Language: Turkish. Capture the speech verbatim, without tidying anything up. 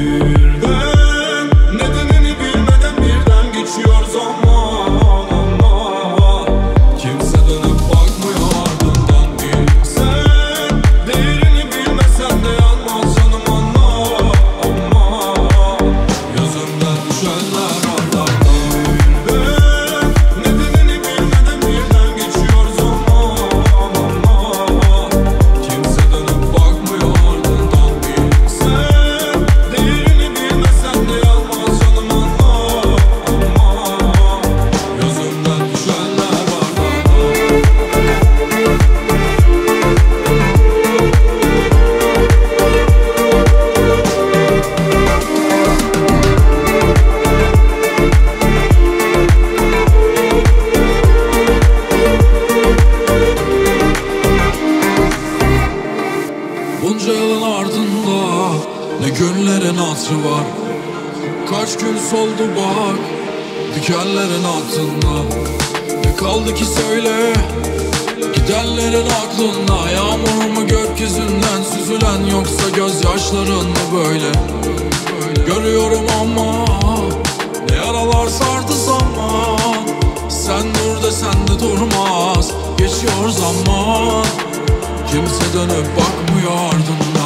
birden, nedenini bilmeden birden geçiyor zaman ama kimse dönüp bakmıyor ardından. Bilsen, değerini bilmesen de yanmaz canım anla ama gözümden düşenler ardardan. Birden, nedenini bilmeden birden geçiyor zaman ama kimse dönüp bakmıyor ardından. Bilsen, değerini bilmesen de yanmaz canım anla ama gözümden düşenler ardardan. Bunca yılın ardında ne günlerin hatırı var. Kaç gün soldu bak dikenlerin altında. Ne kaldı ki söyle gidenlerin aklında. Yağmur mu gökyüzünden süzülen, yoksa gözyaşların mı böyle? Görüyorum ama ne yaralar sardı zaman. Sen dur desen de durmaz, geçiyor zaman. Kimse dönüp bakmıyor ardından.